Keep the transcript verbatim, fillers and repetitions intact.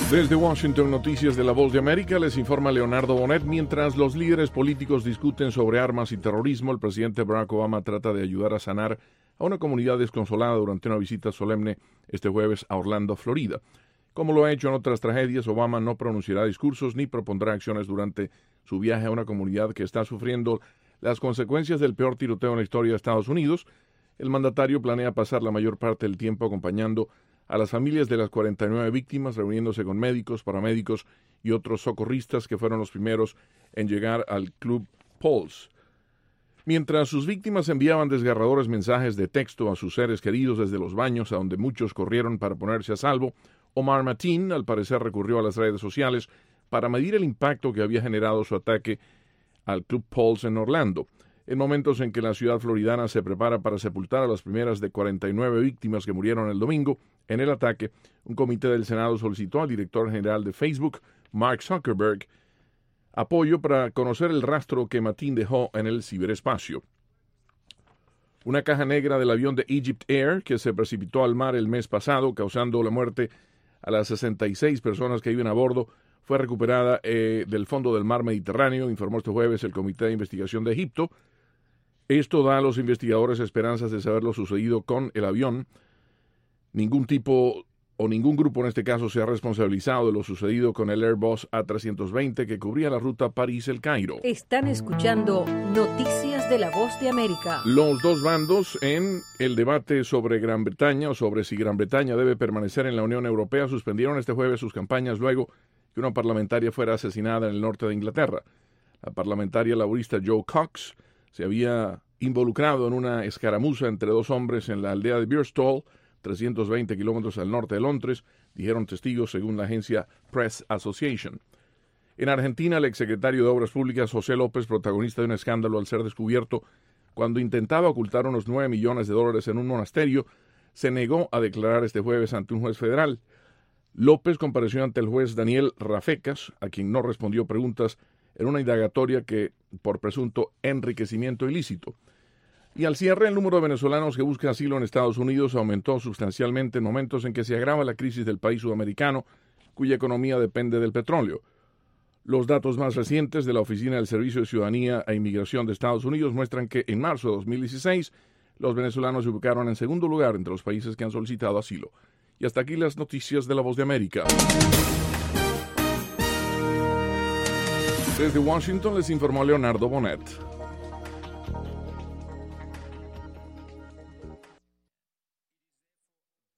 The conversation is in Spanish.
Desde Washington, noticias de La Voz de América, les informa Leonardo Bonet. Mientras los líderes políticos discuten sobre armas y terrorismo, el presidente Barack Obama trata de ayudar a sanar a una comunidad desconsolada durante una visita solemne este jueves a Orlando, Florida. Como lo ha hecho en otras tragedias, Obama no pronunciará discursos ni propondrá acciones durante su viaje a una comunidad que está sufriendo las consecuencias del peor tiroteo en la historia de Estados Unidos. El mandatario planea pasar la mayor parte del tiempo acompañando a las familias de las cuarenta y nueve víctimas, reuniéndose con médicos, paramédicos y otros socorristas que fueron los primeros en llegar al Club Pulse. Mientras sus víctimas enviaban desgarradores mensajes de texto a sus seres queridos desde los baños a donde muchos corrieron para ponerse a salvo, Omar Mateen al parecer recurrió a las redes sociales para medir el impacto que había generado su ataque al Club Pulse en Orlando. En momentos en que la ciudad floridana se prepara para sepultar a las primeras de cuarenta y nueve víctimas que murieron el domingo en el ataque, un comité del Senado solicitó al director general de Facebook, Mark Zuckerberg, apoyo para conocer el rastro que Mateen dejó en el ciberespacio. Una caja negra del avión de Egypt Air que se precipitó al mar el mes pasado, causando la muerte a las sesenta y seis personas que iban a bordo, fue recuperada eh, del fondo del mar Mediterráneo, informó este jueves el Comité de Investigación de Egipto. Esto da a los investigadores esperanzas de saber lo sucedido con el avión. Ningún tipo o ningún grupo en este caso se ha responsabilizado de lo sucedido con el Airbus A trescientos veinte que cubría la ruta París-El Cairo. Están escuchando Noticias de la Voz de América. Los dos bandos en el debate sobre Gran Bretaña o sobre si Gran Bretaña debe permanecer en la Unión Europea suspendieron este jueves sus campañas luego que una parlamentaria fuera asesinada en el norte de Inglaterra. La parlamentaria laborista Jo Cox se había involucrado en una escaramuza entre dos hombres en la aldea de Birstall, trescientos veinte kilómetros al norte de Londres, dijeron testigos según la agencia Press Association. En Argentina, el exsecretario de Obras Públicas José López, protagonista de un escándalo al ser descubierto cuando intentaba ocultar unos nueve millones de dólares en un monasterio, se negó a declarar este jueves ante un juez federal. López compareció ante el juez Daniel Rafecas, a quien no respondió preguntas en una indagatoria que por presunto enriquecimiento ilícito. Y al cierre, el número de venezolanos que buscan asilo en Estados Unidos aumentó sustancialmente en momentos en que se agrava la crisis del país sudamericano, cuya economía depende del petróleo. Los datos más recientes de la Oficina del Servicio de Ciudadanía e Inmigración de Estados Unidos muestran que en marzo de dos mil dieciséis los venezolanos se ubicaron en segundo lugar entre los países que han solicitado asilo. Y hasta aquí las noticias de La Voz de América. Desde Washington les informó Leonardo Bonet.